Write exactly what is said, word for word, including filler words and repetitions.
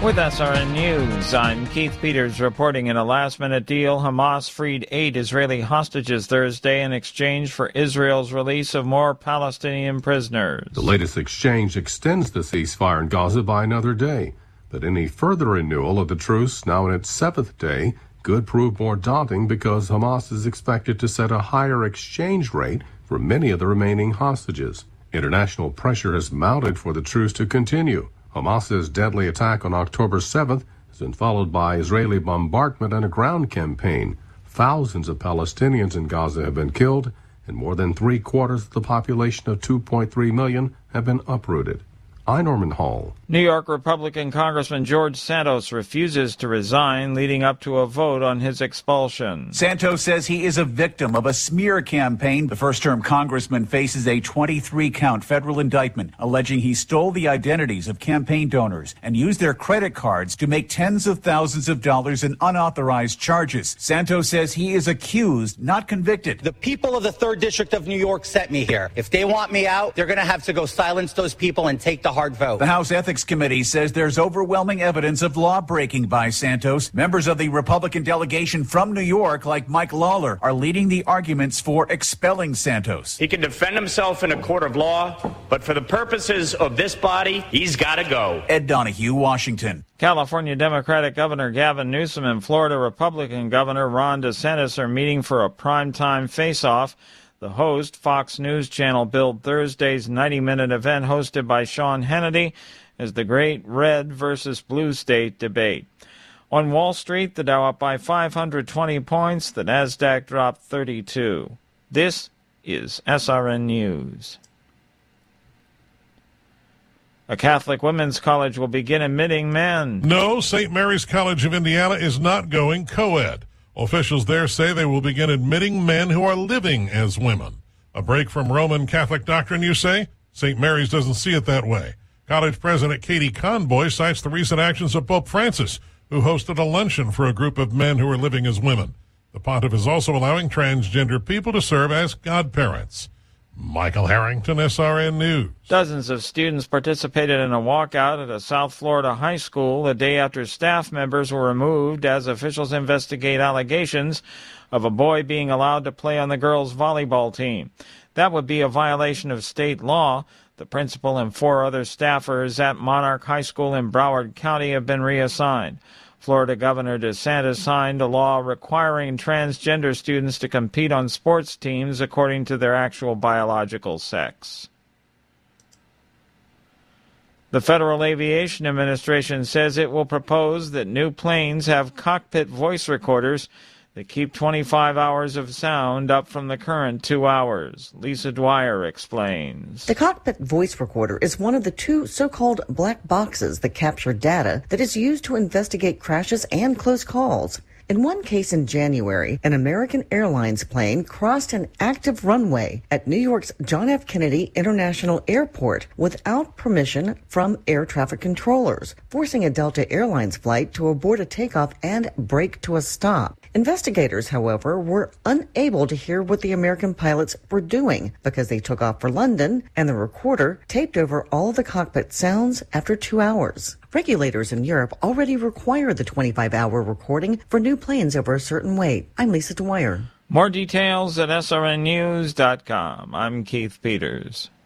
With S R N News, I'm Keith Peters reporting. In a last-minute deal, Hamas freed eight Israeli hostages Thursday in exchange for Israel's release of more Palestinian prisoners. The latest exchange extends the ceasefire in Gaza by another day, but any further renewal of the truce, now in its seventh day, could prove more daunting because Hamas is expected to set a higher exchange rate for many of the remaining hostages. International pressure has mounted for the truce to continue. Hamas's deadly attack on October seventh has been followed by Israeli bombardment and a ground campaign. Thousands of Palestinians in Gaza have been killed, and more than three-quarters of the population of two point three million have been uprooted. I'm Norman Hall. New York Republican Congressman George Santos refuses to resign, leading up to a vote on his expulsion. Santos says he is a victim of a smear campaign. The first-term congressman faces a twenty-three count federal indictment alleging he stole the identities of campaign donors and used their credit cards to make tens of thousands of dollars in unauthorized charges. Santos says he is accused, not convicted. The people of the third District of New York sent me here. If they want me out, they're going to have to go silence those people and take the hard vote. The House Ethics Committee says there's overwhelming evidence of law breaking by Santos. Members of the Republican delegation from New York, like Mike Lawler, are leading the arguments for expelling Santos. He can defend himself in a court of law, but for the purposes of this body, he's got to go. Ed Donahue, Washington. California Democratic Governor Gavin Newsom and Florida Republican Governor Ron DeSantis are meeting for a primetime face-off. The host, Fox News Channel, billed Thursday's ninety-minute event hosted by Sean Hannity as the Great Red versus Blue State debate. On Wall Street, the Dow up by five hundred twenty points, the Nasdaq dropped thirty-two. This is S R N News. A Catholic women's college will begin admitting men. No, Saint Mary's College of Indiana is not going co-ed. Officials there say they will begin admitting men who are living as women. A break from Roman Catholic doctrine, you say? Saint Mary's doesn't see it that way. College President Katie Conboy cites the recent actions of Pope Francis, who hosted a luncheon for a group of men who are living as women. The pontiff is also allowing transgender people to serve as godparents. Michael Harrington, S R N News. Dozens of students participated in a walkout at a South Florida high school the day after staff members were removed as officials investigate allegations of a boy being allowed to play on the girls' volleyball team. That would be a violation of state law. The principal and four other staffers at Monarch High School in Broward County have been reassigned. Florida Governor DeSantis signed a law requiring transgender students to compete on sports teams according to their actual biological sex. The Federal Aviation Administration says it will propose that new planes have cockpit voice recorders that keep twenty-five hours of sound up from the current two hours. Lisa Dwyer explains. The cockpit voice recorder is one of the two so-called black boxes that capture data that is used to investigate crashes and close calls. In one case in January, an American Airlines plane crossed an active runway at New York's John F. Kennedy International Airport without permission from air traffic controllers, forcing a Delta Airlines flight to abort a takeoff and brake to a stop. Investigators, however, were unable to hear what the American pilots were doing because they took off for London, and the recorder taped over all the cockpit sounds after two hours. Regulators in Europe already require the twenty-five hour recording for new planes over a certain weight. I'm Lisa Dwyer. More details at S R N news dot com. I'm Keith Peters.